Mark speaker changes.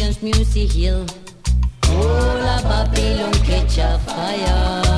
Speaker 1: against Music Hill. All of Babylon catch a fire.